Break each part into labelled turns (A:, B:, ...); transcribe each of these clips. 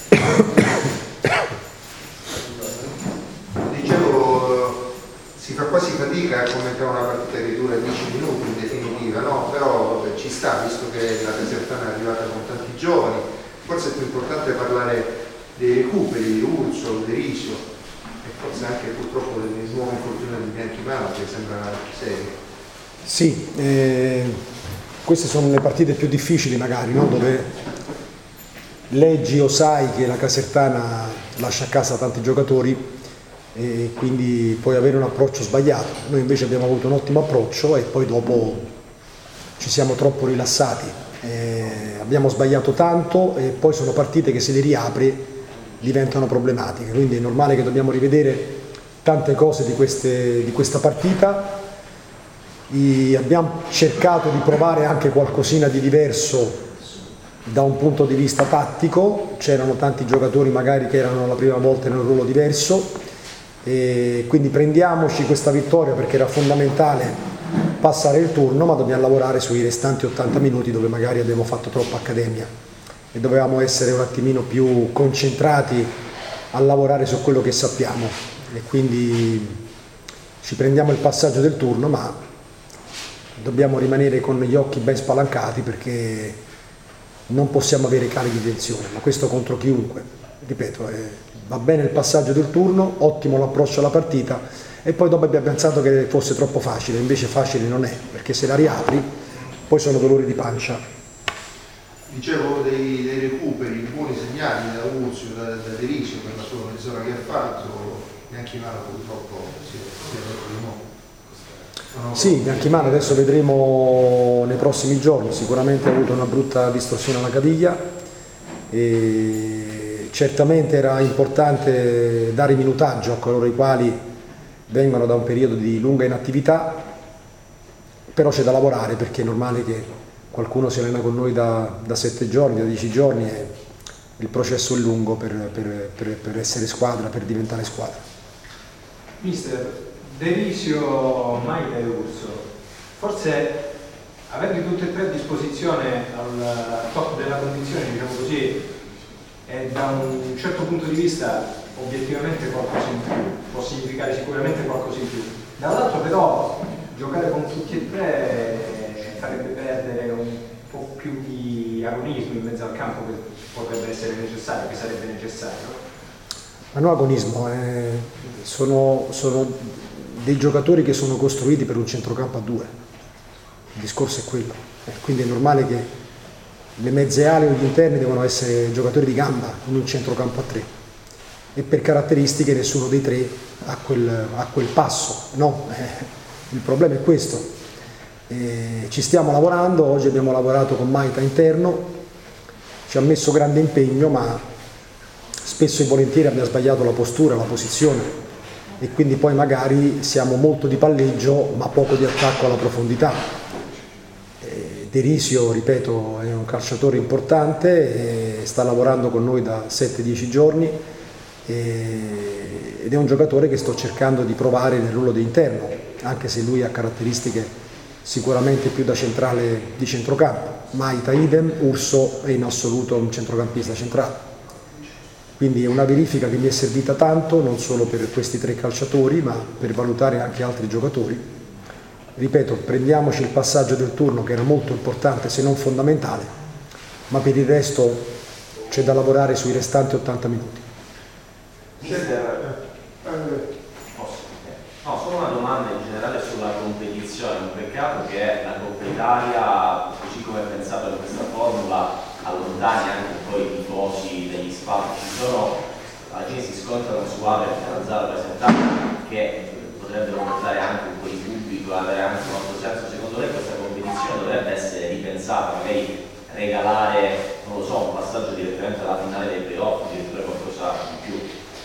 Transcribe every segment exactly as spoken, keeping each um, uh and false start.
A: Dicevo, si fa quasi fatica a commentare una partita che dura dieci minuti in definitiva, no? Però vabbè, ci sta, visto che la Casertana è arrivata con tanti giovani, forse è più importante parlare dei recuperi di Urso, De Risio e forse anche purtroppo del nuovo infortunio di Bianchimano che sembra serio.
B: Sì, eh, queste sono le partite più difficili magari, no? Dove leggi o sai che la Casertana lascia a casa tanti giocatori e quindi puoi avere un approccio sbagliato. Noi invece abbiamo avuto un ottimo approccio e poi dopo ci siamo troppo rilassati. Eh, abbiamo sbagliato tanto e poi sono partite che se le riapri diventano problematiche, quindi è normale che dobbiamo rivedere tante cose di, queste, di questa partita. I, abbiamo cercato di provare anche qualcosina di diverso da un punto di vista tattico, c'erano tanti giocatori magari che erano la prima volta in un ruolo diverso e quindi prendiamoci questa vittoria perché era fondamentale passare il turno, ma dobbiamo lavorare sui restanti ottanta minuti dove magari abbiamo fatto troppa accademia e dovevamo essere un attimino più concentrati a lavorare su quello che sappiamo e quindi ci prendiamo il passaggio del turno, ma dobbiamo rimanere con gli occhi ben spalancati perché non possiamo avere cali di tensione, ma questo contro chiunque, ripeto, eh, va bene il passaggio del turno, ottimo l'approccio alla partita e poi dopo abbiamo pensato che fosse troppo facile, invece facile non è, perché se la riapri poi sono dolori di pancia.
A: Dicevo dei, dei recuperi, buoni segnali da Urzio, da, da De Risio per la sua mezz'ora che ha fatto, Bianchimano purtroppo si è rotto di nuovo.
B: Sì, Bianchimano adesso vedremo nei prossimi giorni, sicuramente ha avuto una brutta distorsione alla caviglia e certamente era importante dare minutaggio a coloro i quali vengono da un periodo di lunga inattività, però c'è da lavorare perché è normale che qualcuno si allena con noi da, da sette giorni, da dieci giorni e il processo è lungo per, per, per, per essere squadra, per diventare squadra.
C: Mister, De Risio, Maita e Urso, forse avendo tutte e tre a disposizione al top della condizione, diciamo così, e da un certo punto di vista obiettivamente qualcosa in più, può significare sicuramente qualcosa in più. Dall'altro però giocare con tutti e tre farebbe perdere un po' più di agonismo in mezzo al campo che potrebbe essere necessario, che sarebbe necessario.
B: Ma no agonismo, eh, sono, sono dei giocatori che sono costruiti per un centrocampo a due, il discorso è quello, eh, quindi è normale che le mezze ali o gli interni devono essere giocatori di gamba in un centrocampo a tre e per caratteristiche nessuno dei tre ha quel, ha quel passo, no? Eh, il problema è questo, eh, ci stiamo lavorando, oggi abbiamo lavorato con Maita interno, ci ha messo grande impegno ma spesso e volentieri abbiamo sbagliato la postura, la posizione e quindi poi magari siamo molto di palleggio ma poco di attacco alla profondità. Eh, De Risio, ripeto, è un calciatore importante, e sta lavorando con noi da sette dieci giorni e, ed è un giocatore che sto cercando di provare nel ruolo di interno, anche se lui ha caratteristiche sicuramente più da centrale di centrocampo. Maita idem, Urso è in assoluto un centrocampista centrale. Quindi è una verifica che mi è servita tanto, non solo per questi tre calciatori, ma per valutare anche altri giocatori. Ripeto, prendiamoci il passaggio del turno che era molto importante, se non fondamentale, ma per il resto c'è da lavorare sui restanti ottanta minuti.
D: Mister, posso? No, solo una domanda in generale sulla competizione. Un peccato che la Coppa Italia, così come è pensato in questa formula, allontani anche poi i tifosi degli spazi. Ci sono, alla fine si scontrano squadre come Zara Casertana che potrebbero portare anche un po' di pubblico e avere anche un altro senso. Secondo lei questa competizione dovrebbe essere ripensata, magari regalare, non lo so, un passaggio direttamente alla finale dei playoff, addirittura qualcosa in più?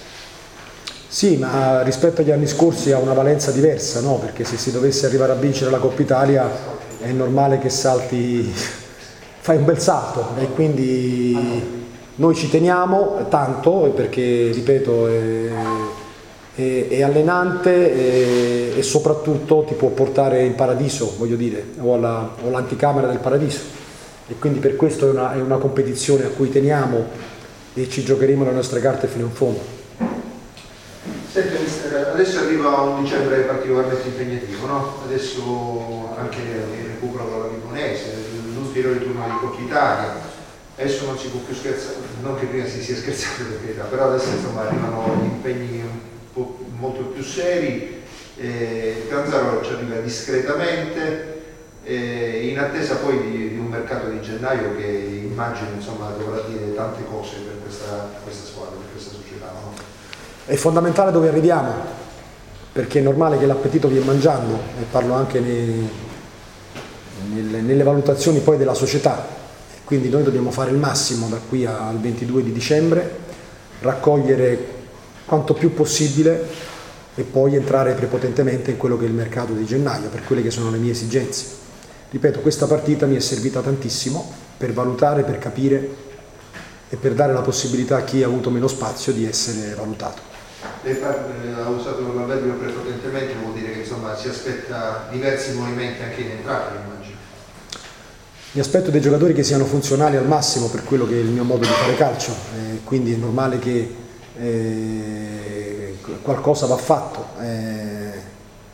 B: Sì, ma rispetto agli anni scorsi ha una valenza diversa, no? Perché se si dovesse arrivare a vincere la Coppa Italia è normale che salti, fai un bel salto e quindi noi ci teniamo tanto perché, ripeto, è, è, è allenante e, e soprattutto ti può portare in paradiso, voglio dire, o, alla, o all'anticamera del paradiso e quindi per questo è una, è una competizione a cui teniamo e ci giocheremo le nostre carte fino in fondo.
A: Senti, mister, adesso arriva un dicembre particolarmente impegnativo, no? Adesso anche il recupero con la Limonese, l'ulteriore turno di Coppa Italia, adesso non si può più scherzare, non che prima si sia scherzato per carità, però adesso insomma arrivano impegni un po' molto più seri. Eh, Canzaro ci arriva discretamente, eh, in attesa poi di, di un mercato di gennaio che immagino insomma dovrà dire tante cose per questa, questa squadra, per questa società, no?
B: È fondamentale dove arriviamo, perché è normale che l'appetito viene mangiando, e parlo anche nei, nelle, nelle valutazioni poi della società, quindi noi dobbiamo fare il massimo da qui al ventidue di dicembre, raccogliere quanto più possibile e poi entrare prepotentemente in quello che è il mercato di gennaio, per quelle che sono le mie esigenze. Ripeto, questa partita mi è servita tantissimo per valutare, per capire e per dare la possibilità a chi ha avuto meno spazio di essere valutato.
A: Lei ha usato l'avverbio prepotentemente, vuol dire che insomma si aspetta diversi movimenti anche in entrata, immagino.
B: Mi aspetto dei giocatori che siano funzionali al massimo per quello che è il mio modo di fare calcio, eh, quindi è normale che eh, qualcosa va fatto. Eh,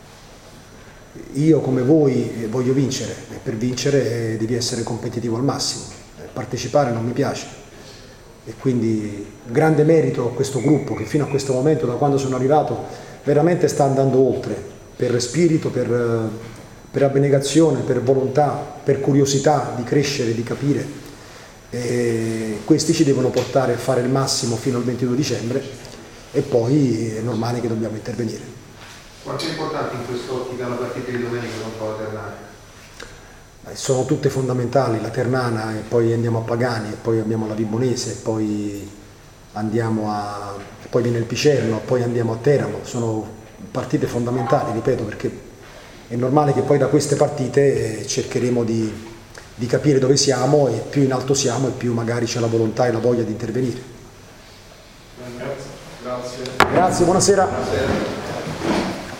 B: io come voi voglio vincere, e per vincere eh, devi essere competitivo al massimo. Eh, partecipare non mi piace. E quindi grande merito a questo gruppo che fino a questo momento, da quando sono arrivato, veramente sta andando oltre, per spirito, per, per abnegazione, per volontà, per curiosità di crescere, di capire. E questi ci devono portare a fare il massimo fino al ventidue dicembre e poi è normale che dobbiamo intervenire.
A: Quanto è importante in quest'ottica la partita di domenica contro la Ternana?
B: Sono tutte fondamentali, la Ternana e poi andiamo a Pagani e poi abbiamo la Vibonese e poi andiamo a poi viene il Picerno, poi andiamo a Teramo, sono partite fondamentali, ripeto, perché è normale che poi da queste partite cercheremo di, di capire dove siamo e più in alto siamo e più magari c'è la volontà e la voglia di intervenire.
A: Grazie.
B: Grazie, buonasera.
A: Buonasera.